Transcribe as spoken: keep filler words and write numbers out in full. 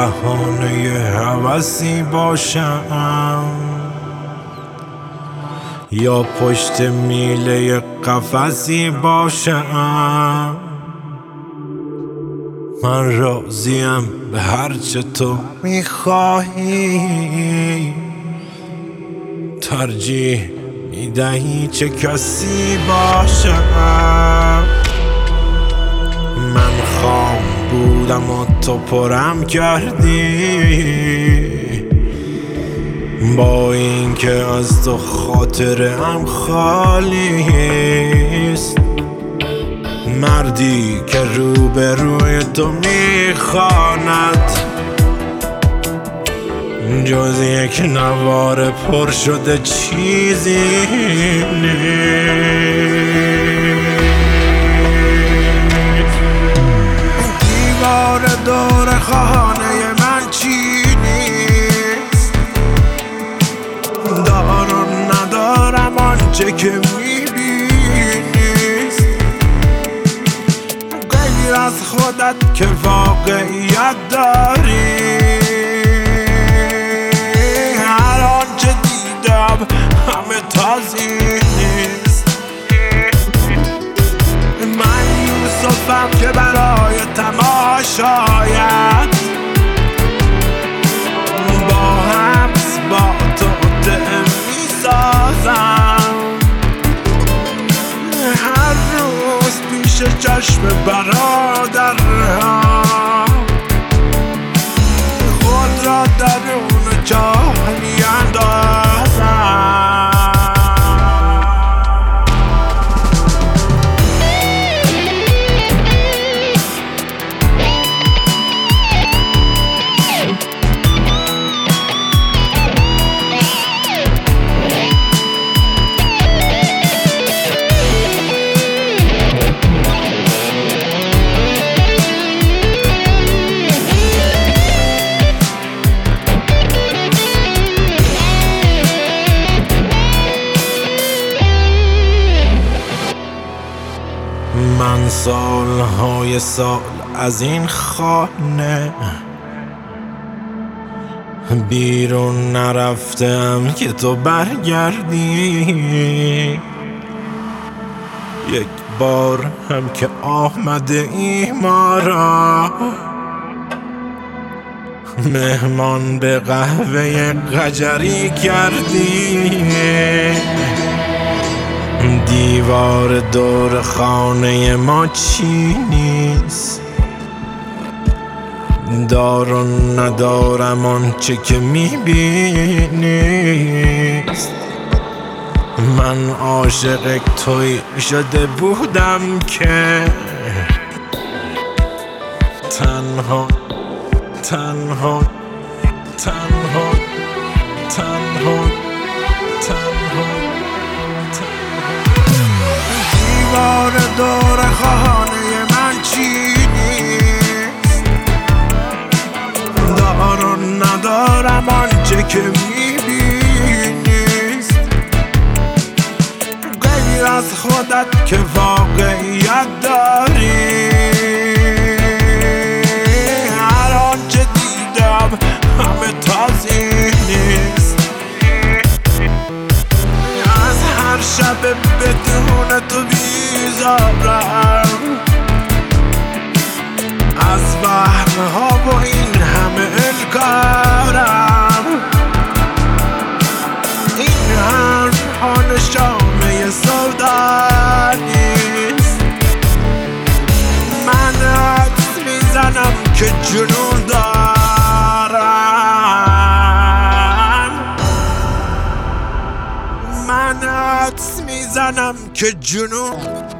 بهانه هوسی باشم یا پشت میله قفسی باشم. من راضیم به هرچه تو میخواهی، ترجیح میدهی چه کسی باشم. من خام بودم و تو پرم کردی، با اینکه از تو خاطرم خالیست. مردی که روبروی تو میخواند جز یک نوار پر شده چیزی نیست. دیوار دور خانه من چی نیست، دارم ندارم آنچه که میبینیست. غیر از خودت که واقعیت داری، هر آنچه دیدم همه تازی نیست. من یوسفم که برای تماشایت با حبس با تو دم میسازم. هر روز پیش چشم برادرها خود را درون چاه میاندازم. من سالهای سال از این خانه بیرون نرفتم که تو برگردی. یک بار هم که آمده ای ما را مهمان به قهوه قجری کردی. دیوار دور خانه ما چی نیست، دارم ندارم آنچه که میبینیست. من عاشق توی شده بودم که تنها تنها تنها تنها تنها دیوار دور خانه من چی نیست، دارم ندارم آنچه که میبینیست. غیر از خودت که واقعیت داری، هر آنچه دیدم همه تازی نیست. از هر شب بدون تو بیزارم، از وهم‌ها و این همه انکارم. این حرف‌ها نشانه سودا نیست. من حدس میزنم که جنون دارم. من حدس میزنم که جنون